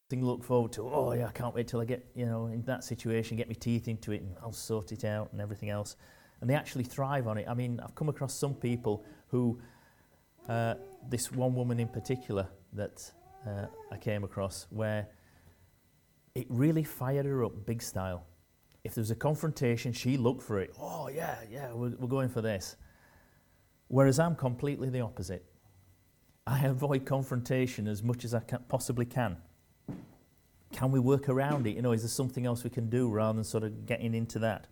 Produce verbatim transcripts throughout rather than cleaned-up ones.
thing to look forward to. Oh yeah, I can't wait till I get, you know, in that situation, get my teeth into it and I'll sort it out and everything else. And they actually thrive on it. I mean, I've come across some people who, uh, this one woman in particular that uh, I came across, where it really fired her up big style. If there was a confrontation, she looked for it. Oh yeah, yeah, we're, we're going for this. Whereas I'm completely the opposite. I avoid confrontation as much as I can, possibly can. Can we work around it? You know, is there something else we can do rather than sort of getting into that?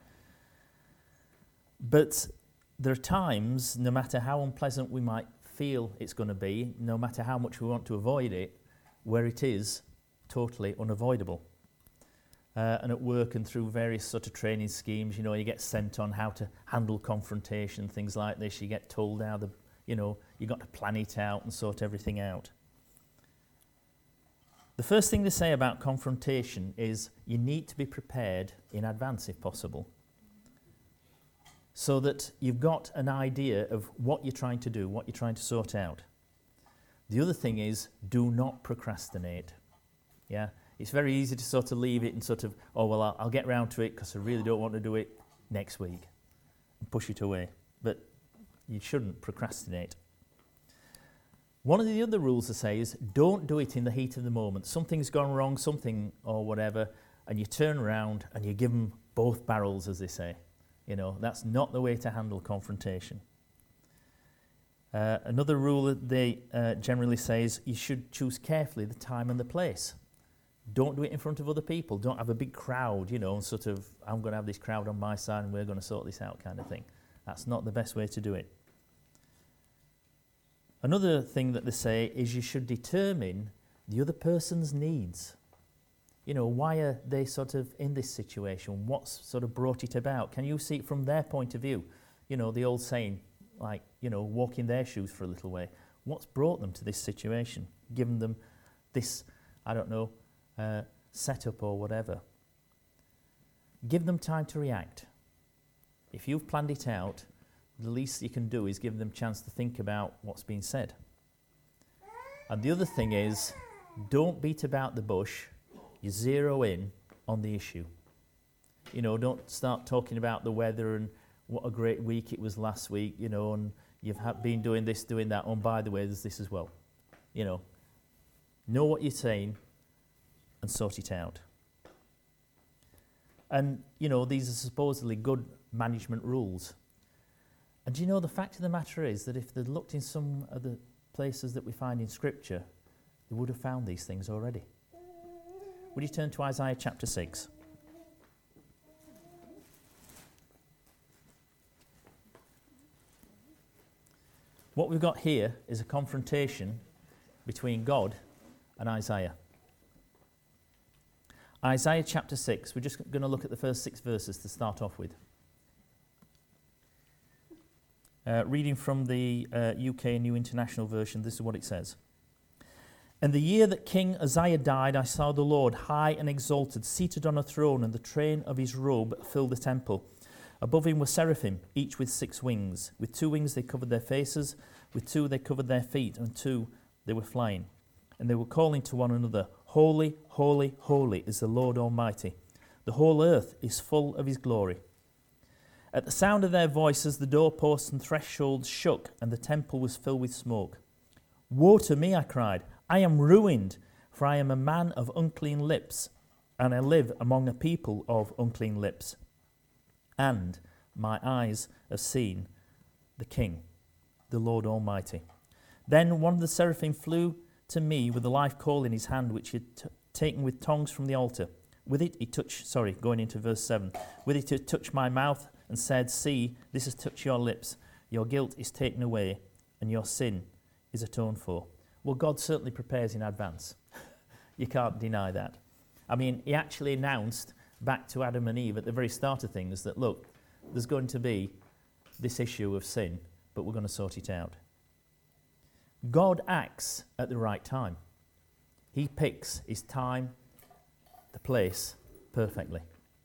But there are times, no matter how unpleasant we might feel it's going to be, no matter how much we want to avoid it, where it is totally unavoidable. Uh, and at work and through various sort of training schemes, you know, you get sent on how to handle confrontation, things like this. You get told how the, you know, you've got to plan it out and sort everything out. The first thing to say about confrontation is you need to be prepared in advance if possible, so that you've got an idea of what you're trying to do, what you're trying to sort out. The other thing is, do not procrastinate. Yeah, it's very easy to sort of leave it and sort of, oh, well, I'll, I'll get round to it because I really don't want to do it next week, and push it away. But you shouldn't procrastinate. One of the other rules to say is, don't do it in the heat of the moment. Something's gone wrong, something or whatever, and you turn around and you give them both barrels, as they say. You know, that's not the way to handle confrontation. Uh, another rule that they uh, generally say is you should choose carefully the time and the place. Don't do it in front of other people. Don't have a big crowd, you know, and sort of, I'm going to have this crowd on my side and we're going to sort this out kind of thing. That's not the best way to do it. Another thing that they say is you should determine the other person's needs. You know, why are they sort of in this situation? What's sort of brought it about? Can you see it from their point of view? You know, the old saying, like, you know, walk in their shoes for a little way. What's brought them to this situation? Given them this, I don't know, uh, setup or whatever. Give them time to react. If you've planned it out, the least you can do is give them a chance to think about what's been said. And the other thing is, don't beat about the bush. You zero in on the issue. You know, don't start talking about the weather and what a great week it was last week, you know, and you've ha- been doing this, doing that. Oh, and by the way, there's this as well. You know, know what you're saying and sort it out. And, you know, these are supposedly good management rules. And you know, the fact of the matter is that if they'd looked in some of the places that we find in Scripture, they would have found these things already. Would you turn to Isaiah chapter six? What we've got here is a confrontation between God and Isaiah. Isaiah chapter six, we're just going to look at the first six verses to start off with. Uh, reading from the uh, U K New International Version, this is what it says. In the year that King Uzziah died, I saw the Lord high and exalted, seated on a throne, and the train of his robe filled the temple. Above him were seraphim, each with six wings. With two wings they covered their faces, with two they covered their feet, and two they were flying. And they were calling to one another, Holy, holy, holy is the Lord Almighty. The whole earth is full of his glory. At the sound of their voices, the doorposts and thresholds shook, and the temple was filled with smoke. Woe to me, I cried. I am ruined, for I am a man of unclean lips, and I live among a people of unclean lips. And my eyes have seen the King, the Lord Almighty. Then one of the seraphim flew to me with a live coal in his hand, which he had t- taken with tongs from the altar. With it he touched, sorry, going into verse seven. With it he touched my mouth and said, See, this has touched your lips. Your guilt is taken away, and your sin is atoned for. Well, God certainly prepares in advance. You can't deny that. I mean, he actually announced back to Adam and Eve at the very start of things that, look, there's going to be this issue of sin, but we're going to sort it out. God acts at the right time. He picks his time, the place, perfectly.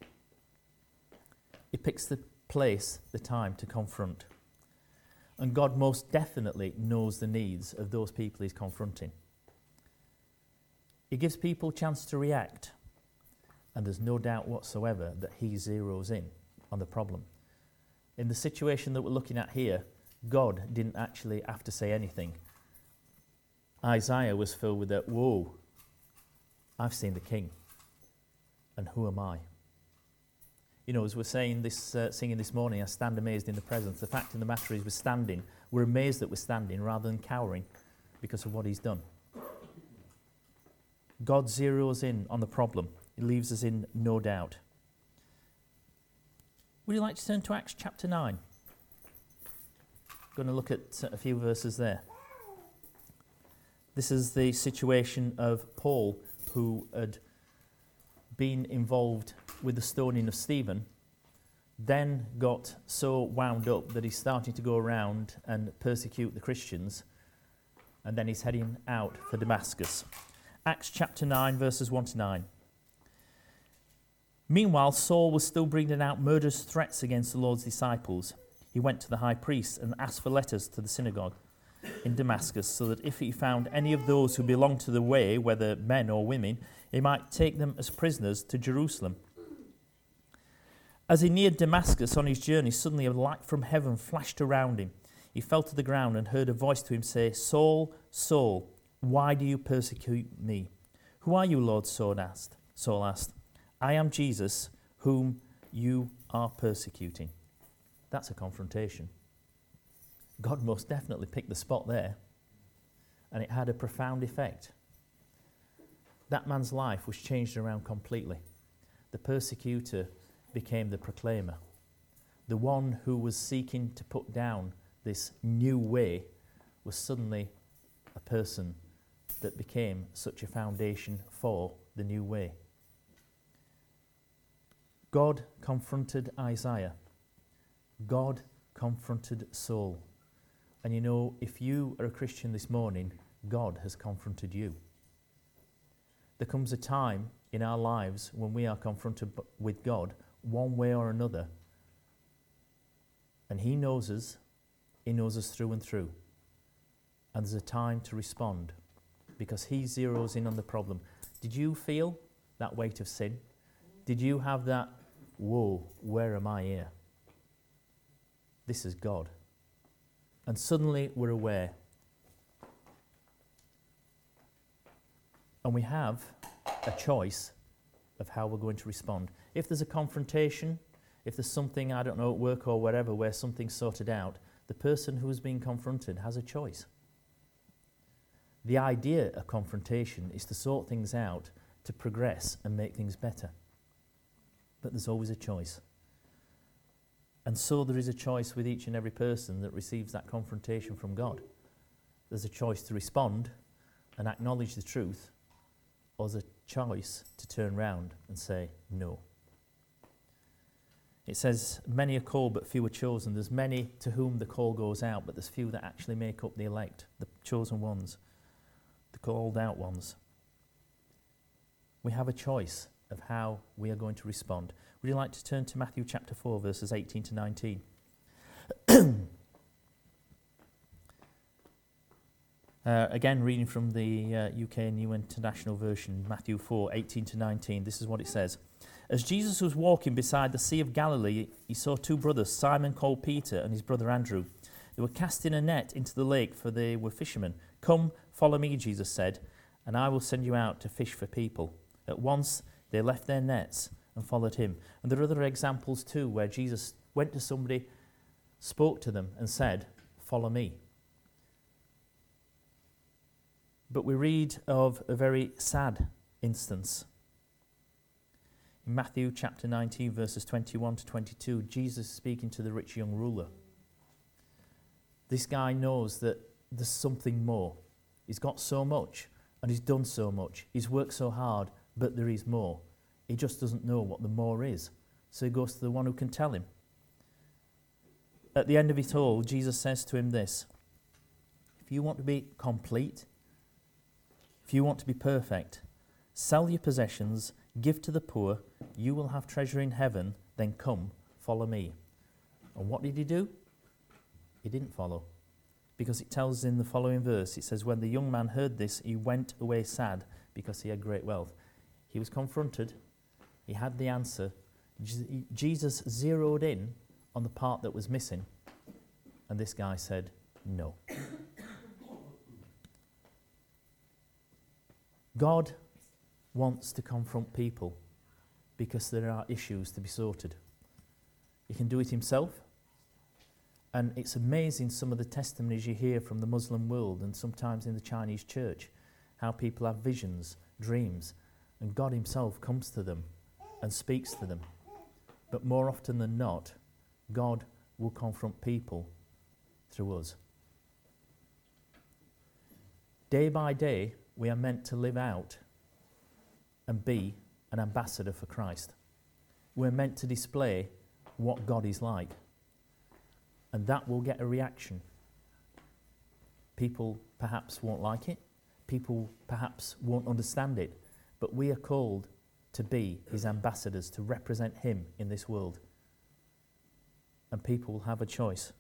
He picks the place, the time to confront. And God most definitely knows the needs of those people he's confronting. He gives people a chance to react, and there's no doubt whatsoever that he zeroes in on the problem. In the situation that we're looking at here, God didn't actually have to say anything. Isaiah was filled with that, whoa, I've seen the King, and who am I? You know, as we're saying this, uh, singing this morning, I stand amazed in the presence. The fact of the matter is we're standing, we're amazed that we're standing rather than cowering because of what he's done. God zeroes in on the problem. He leaves us in no doubt. Would you like to turn to Acts chapter nine? I'm going to look at a few verses there. This is the situation of Paul, who had been involved with the stoning of Stephen, then got so wound up that he's starting to go around and persecute the Christians, and then he's heading out for Damascus. Acts chapter nine, verses one to nine. Meanwhile, Saul was still breathing out murderous threats against the Lord's disciples. He went to the high priest and asked for letters to the synagogue in Damascus, so that if he found any of those who belonged to the way, whether men or women, he might take them as prisoners to Jerusalem. As he neared Damascus on his journey, suddenly a light from heaven flashed around him. He fell to the ground and heard a voice to him say, "Saul, Saul, why do you persecute me?" "Who are you, Lord?" Saul asked. Saul asked. "I am Jesus, whom you are persecuting." That's a confrontation. God most definitely picked the spot there, and it had a profound effect. That man's life was changed around completely. The persecutor became the proclaimer. The one who was seeking to put down this new way was suddenly a person that became such a foundation for the new way. God confronted Isaiah. God confronted Saul. And you know, if you are a Christian this morning, God has confronted you. There comes a time in our lives when we are confronted with God, one way or another. And he knows us. He knows us through and through. And there's a time to respond, because he zeroes in on the problem. Did you feel that weight of sin? Did you have that, whoa, where am I here? This is God. And suddenly we're aware. And we have a choice of how we're going to respond. If there's a confrontation, if there's something, I don't know, at work or wherever, where something's sorted out, the person who's being confronted has a choice. The idea of confrontation is to sort things out, to progress and make things better. But there's always a choice. And so there is a choice with each and every person that receives that confrontation from God. There's a choice to respond and acknowledge the truth, or there's a choice to turn round and say no. It says, many are called but few are chosen. There's many to whom the call goes out, but there's few that actually make up the elect, the chosen ones, the called out ones. We have a choice of how we are going to respond. Would you like to turn to Matthew chapter four, verses eighteen to nineteen? uh, again, reading from the uh, U K New International Version, Matthew four, eighteen to nineteen. This is what it says. As Jesus was walking beside the Sea of Galilee, he saw two brothers, Simon called Peter and his brother Andrew. They were casting a net into the lake, for they were fishermen. "Come, follow me," Jesus said, "and I will send you out to fish for people." At once they left their nets and followed him. And there are other examples too, where Jesus went to somebody, spoke to them and said, "Follow me." But we read of a very sad instance. In Matthew chapter nineteen, verses twenty-one to twenty-two, Jesus speaking to the rich young ruler. This guy knows that there's something more. He's got so much and he's done so much. He's worked so hard, but there is more. He just doesn't know what the more is. So he goes to the one who can tell him. At the end of it all, Jesus says to him this: if you want to be complete, if you want to be perfect, sell your possessions, give to the poor, you will have treasure in heaven, then come, follow me. And what did he do? He didn't follow. Because it tells us in the following verse, it says, when the young man heard this, he went away sad, because he had great wealth. He was confronted. He had the answer. Je- Jesus zeroed in on the part that was missing. And this guy said, no. God wants to confront people because there are issues to be sorted. He can do it himself. And it's amazing some of the testimonies you hear from the Muslim world and sometimes in the Chinese church, how people have visions, dreams, and God himself comes to them and speaks to them. But more often than not, God will confront people through us. Day by day, we are meant to live out and be an ambassador for Christ. We're meant to display what God is like. And that will get a reaction. People perhaps won't like it. People perhaps won't understand it. But we are called to be his ambassadors, to represent him in this world. And people will have a choice.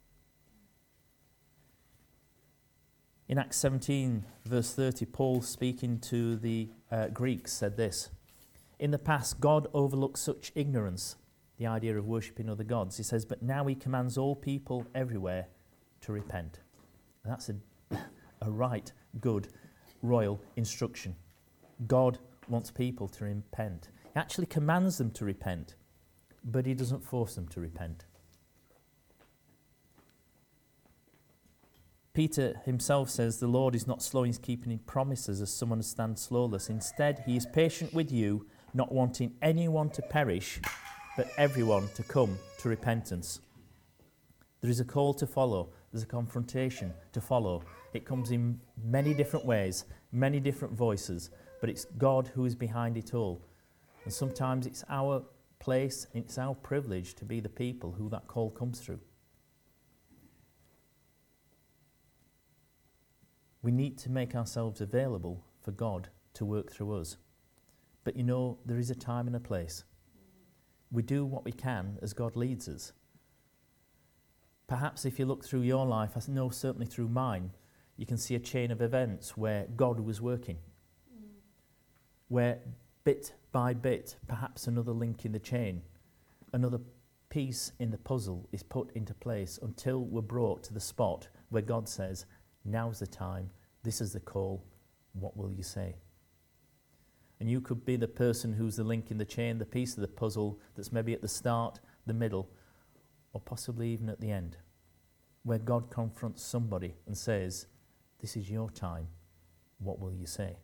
In Acts seventeen, verse thirty, Paul, speaking to the uh, Greeks, said this: in the past, God overlooked such ignorance, the idea of worshipping other gods. He says, but now he commands all people everywhere to repent. And that's a, a right, good, royal instruction. God wants people to repent. He actually commands them to repent, but he doesn't force them to repent. Peter himself says, the Lord is not slow in keeping his promises, as some understand slowness. Instead, he is patient with you, not wanting anyone to perish, but everyone to come to repentance. There is a call to follow. There's a confrontation to follow. It comes in many different ways, many different voices, but it's God who is behind it all. And sometimes it's our place, it's our privilege to be the people who that call comes through. We need to make ourselves available for God to work through us. But you know, there is a time and a place. We do what we can as God leads us. Perhaps if you look through your life, I know certainly through mine, you can see a chain of events where God was working. Mm. Where bit by bit, perhaps another link in the chain, another piece in the puzzle is put into place until we're brought to the spot where God says, now's the time, this is the call, what will you say? And you could be the person who's the link in the chain, the piece of the puzzle that's maybe at the start, the middle, or possibly even at the end, where God confronts somebody and says, this is your time, what will you say?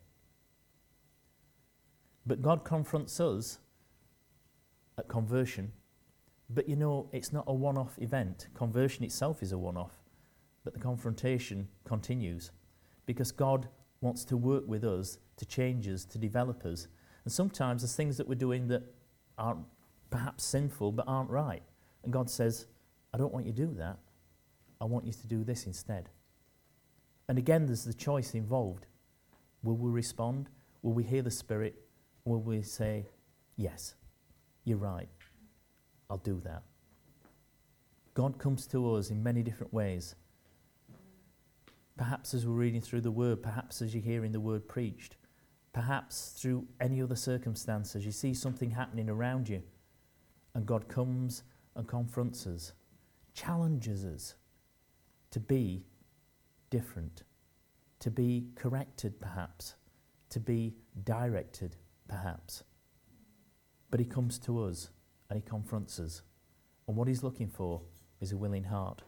But God confronts us at conversion, but you know, it's not a one-off event. Conversion itself is a one-off, but the confrontation continues because God wants to work with us, to change us, to develop us. And sometimes there's things that we're doing that aren't perhaps sinful, but aren't right. And God says, I don't want you to do that. I want you to do this instead. And again, there's the choice involved. Will we respond? Will we hear the Spirit? Will we say, yes, you're right. I'll do that. God comes to us in many different ways. Perhaps as we're reading through the Word, perhaps as you're hearing the Word preached, perhaps through any other circumstances, you see something happening around you, and God comes and confronts us, challenges us to be different, to be corrected perhaps, to be directed perhaps. But he comes to us and he confronts us, and what he's looking for is a willing heart.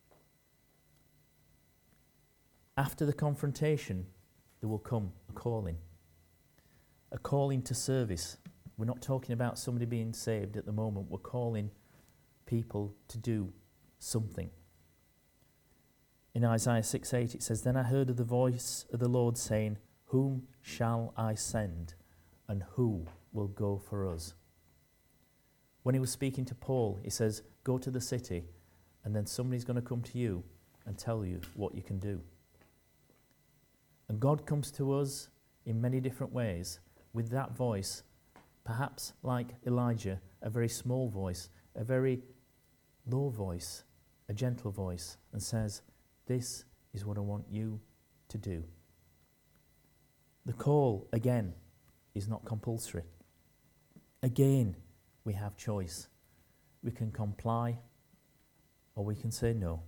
After the confrontation, there will come a calling. A calling to service. We're not talking about somebody being saved at the moment. We're calling people to do something. In Isaiah six eight it says, then I heard of the voice of the Lord saying, whom shall I send, and who will go for us? When he was speaking to Paul, he says, go to the city, and then somebody's going to come to you and tell you what you can do. And God comes to us in many different ways with that voice, perhaps like Elijah, a very small voice, a very low voice, a gentle voice, and says, this is what I want you to do. The call, again, is not compulsory. Again, we have choice. We can comply or we can say no.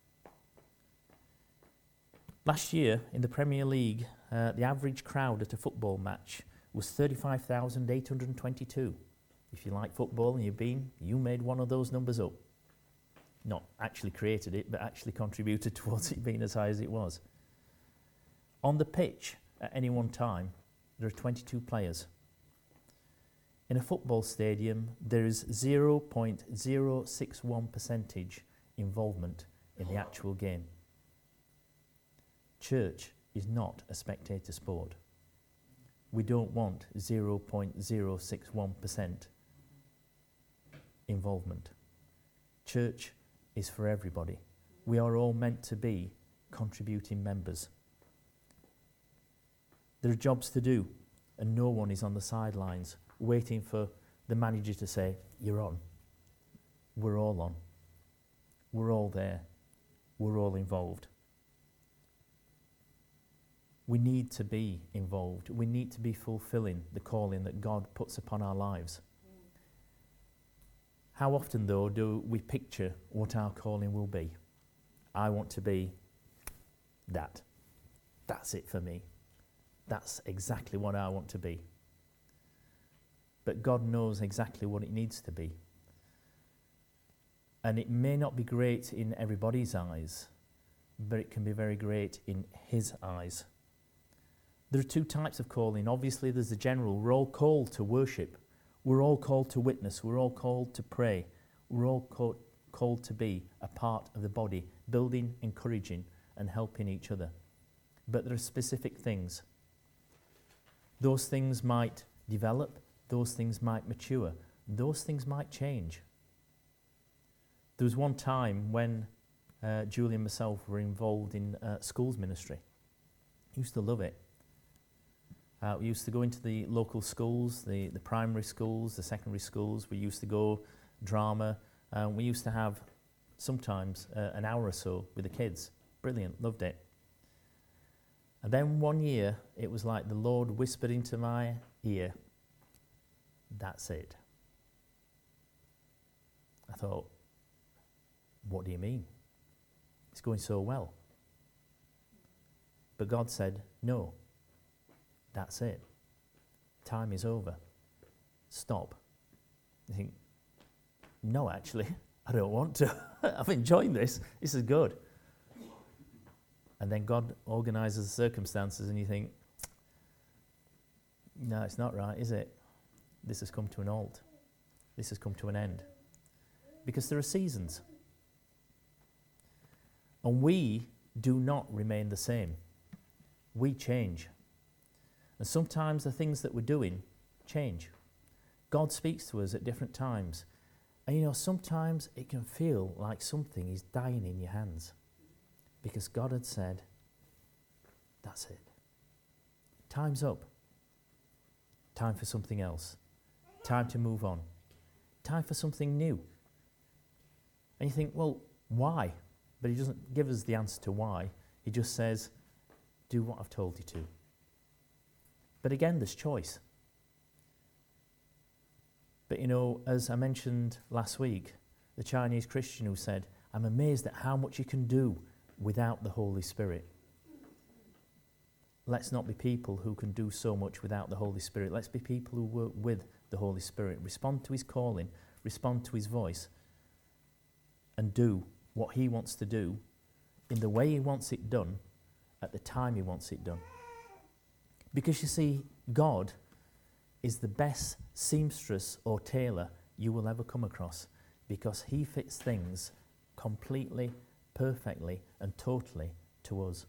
Last year in the Premier League, uh, the average crowd at a football match was thirty-five thousand eight hundred twenty-two. If you like football and you've been, you made one of those numbers up. Not actually created it, but actually contributed towards it being as high as it was. On the pitch, at any one time, there are twenty-two players. In a football stadium, there is zero point zero six one percentage involvement in the actual game. Church is not a spectator sport. We don't want zero point zero six one percent involvement. Church is for everybody. We are all meant to be contributing members. There are jobs to do, and no one is on the sidelines waiting for the manager to say, "You're on." We're all on. We're all there. We're all involved. We need to be involved. We need to be fulfilling the calling that God puts upon our lives. How often, though, do we picture what our calling will be? I want to be that. That's it for me. That's exactly what I want to be. But God knows exactly what it needs to be. And it may not be great in everybody's eyes, but it can be very great in His eyes. There are two types of calling. Obviously, there's the general. We're all called to worship. We're all called to witness. We're all called to pray. We're all called, called to be a part of the body, building, encouraging, and helping each other. But there are specific things. Those things might develop. Those things might mature. Those things might change. There was one time when uh, Julie and myself were involved in uh, schools ministry. I used to love it. Uh, we used to go into the local schools, the, the primary schools, the secondary schools. We used to go drama. Uh, we used to have sometimes uh, an hour or so with the kids. Brilliant, loved it. And then one year, it was like the Lord whispered into my ear, "That's it." I thought, what do you mean? It's going so well. But God said, no. That's it. Time is over. Stop. You think, no, actually, I don't want to. I'm enjoying this. This is good. And then God organises the circumstances and you think, no, it's not right, is it? This has come to an halt. This has come to an end. Because there are seasons. And we do not remain the same. We change. And sometimes the things that we're doing change. God speaks to us at different times. And you know, sometimes it can feel like something is dying in your hands. Because God had said, that's it. Time's up. Time for something else. Time to move on. Time for something new. And you think, well, why? But he doesn't give us the answer to why. He just says, do what I've told you to. But again, there's choice. But you know, as I mentioned last week, the Chinese Christian who said, I'm amazed at how much you can do without the Holy Spirit. Let's not be people who can do so much without the Holy Spirit. Let's be people who work with the Holy Spirit, respond to his calling, respond to his voice, and do what he wants to do in the way he wants it done, at the time he wants it done. Because you see, God is the best seamstress or tailor you will ever come across, because he fits things completely, perfectly, and totally to us.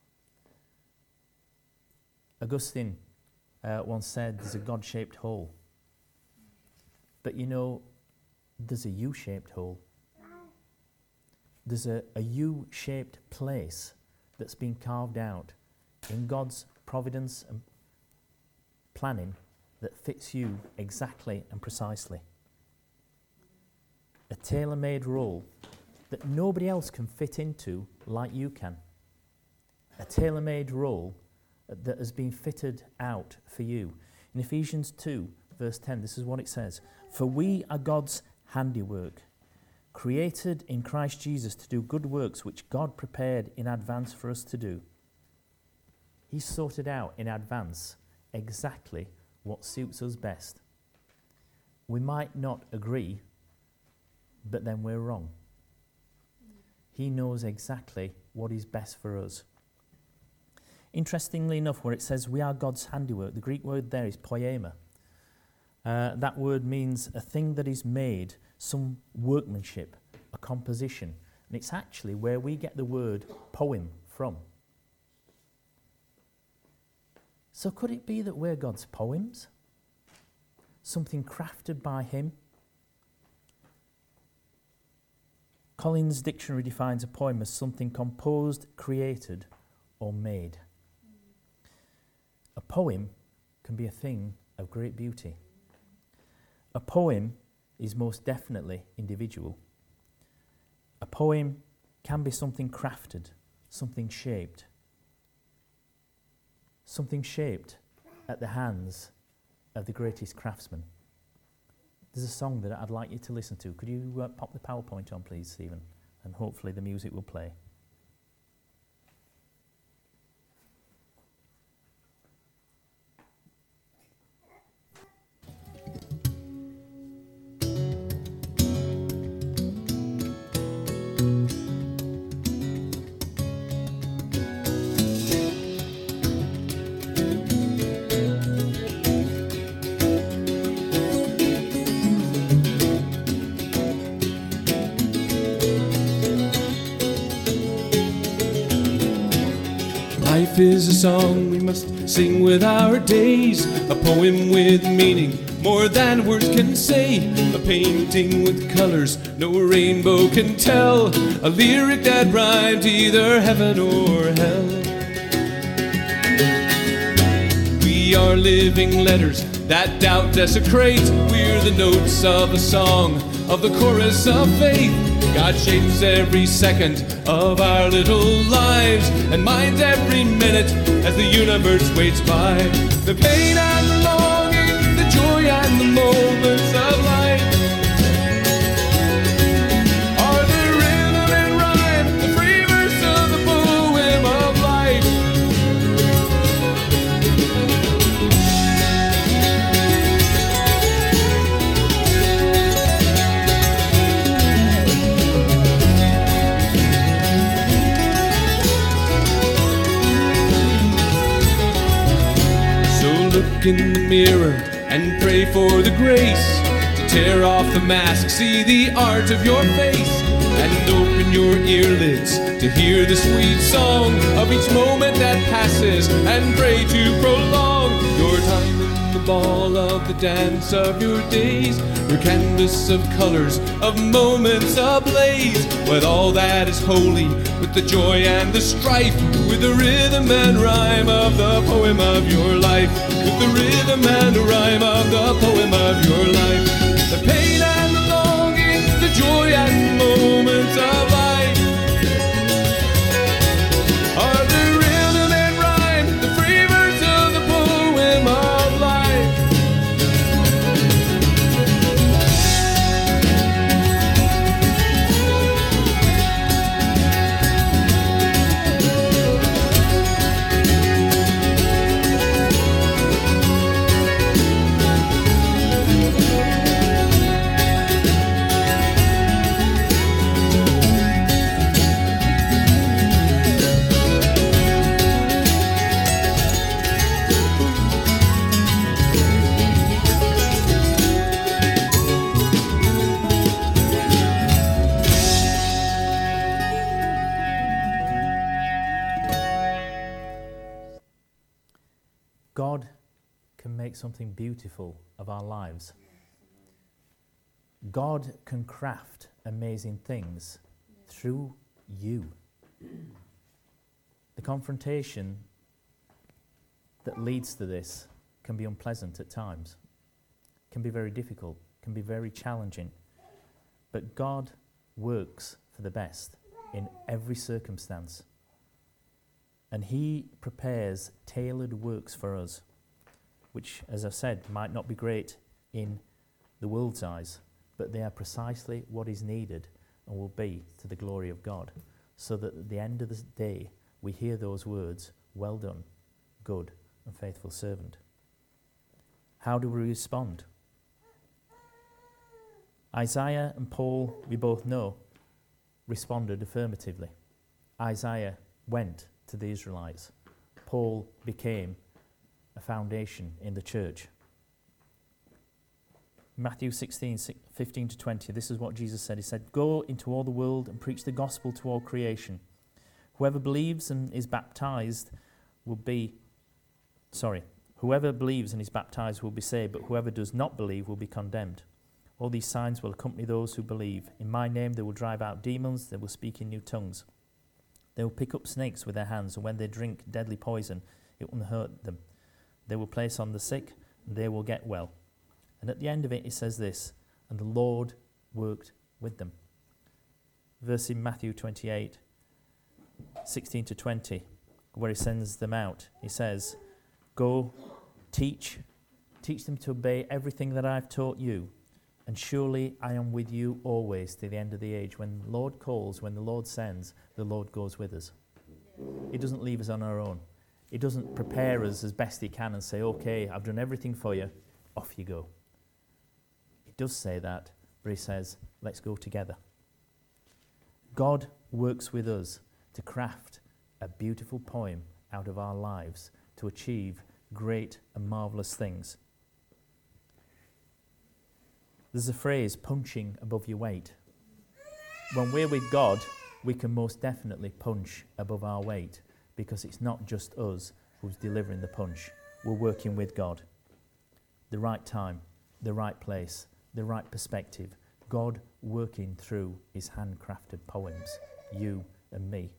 Augustine uh, once said, there's a God-shaped hole. But you know, there's a U-shaped hole. There's a, a U-shaped place that's been carved out in God's providence and planning that fits you exactly and precisely. A tailor-made role that nobody else can fit into like you can. A tailor-made role that has been fitted out for you. In Ephesians two, verse ten, this is what it says. For we are God's handiwork, created in Christ Jesus to do good works which God prepared in advance for us to do. He sorted out in advance exactly what suits us best. We might not agree, but then we're wrong. He knows exactly what is best for us. Interestingly enough, where it says we are God's handiwork, the Greek word there is poema. Uh, that word means a thing that is made, some workmanship, a composition. And it's actually where we get the word poem from. So could it be that we're God's poems? Something crafted by him? Collins Dictionary defines a poem as something composed, created, or made. A poem can be a thing of great beauty. A poem is most definitely individual. A poem can be something crafted, something shaped. Something shaped at the hands of the greatest craftsman. There's a song that I'd like you to listen to. Could you uh, pop the PowerPoint on, please, Stephen? And hopefully the music will play. Life is a song we must sing with our days, a poem with meaning more than words can say, a painting with colors no rainbow can tell, a lyric that rhymes either heaven or hell. We are living letters that doubt desecrate, we're the notes of a song, of the chorus of faith. God shapes every second of our little lives and minds every minute as the universe waits by. The pain and the longing, the joy and the moments of life are the rhythm and rhyme, the free verse of the poem of life. Look in the mirror and pray for the grace to tear off the mask, see the art of your face, and open your earlids to hear the sweet song of each moment that passes, and pray to prolong your time in the ball of the dance of your days, your canvas of colors, of moments ablaze, with all that is holy, with the joy and the strife, with the rhythm and rhyme of the poem of your life, with the rhythm and rhyme of the poem of your life. The pain and the longing, the joy and moments of life are the rhythm and rhyme, the free verse of the poem of life. God can make something beautiful of our lives. God can craft amazing things through you. The confrontation that leads to this can be unpleasant at times, can be very difficult, can be very challenging. But God works for the best in every circumstance. And he prepares tailored works for us, which, as I've said, might not be great in the world's eyes, but they are precisely what is needed and will be to the glory of God, so that at the end of the day we hear those words, "Well done, good and faithful servant." How do we respond? Isaiah and Paul, we both know, responded affirmatively. Isaiah went to the Israelites. Paul became a foundation in the church. Matthew sixteen, fifteen to twenty, this is what Jesus said. He said, "Go into all the world and preach the gospel to all creation. Whoever believes and is baptized will be, sorry, whoever believes and is baptized will be saved, but whoever does not believe will be condemned. All these signs will accompany those who believe. In my name they will drive out demons, they will speak in new tongues. They will pick up snakes with their hands, and when they drink deadly poison, it won't hurt them. They will place on the sick, and they will get well." And at the end of it, it says this, "And the Lord worked with them." Verse in Matthew twenty-eight, sixteen to twenty, where he sends them out. He says, "Go, teach, teach them to obey everything that I've taught you. And surely I am with you always to the end of the age." When the Lord calls, when the Lord sends, the Lord goes with us. He doesn't leave us on our own. He doesn't prepare us as best he can and say, "Okay, I've done everything for you, off you go." He does say that, but he says, "Let's go together." God works with us to craft a beautiful poem out of our lives to achieve great and marvellous things. There's a phrase, punching above your weight. When we're with God, we can most definitely punch above our weight, because it's not just us who's delivering the punch. We're working with God. The right time, the right place, the right perspective. God working through his handcrafted poems, you and me.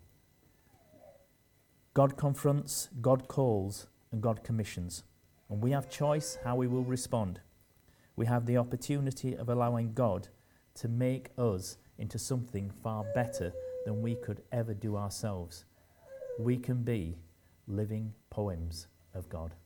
God confronts, God calls, and God commissions. And we have choice how we will respond. We have the opportunity of allowing God to make us into something far better than we could ever do ourselves. We can be living poems of God.